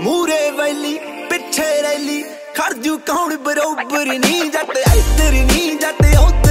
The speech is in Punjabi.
मूरे वैली पिछे रैली खड़जू कौन बरोबर नी जट इधर नी जट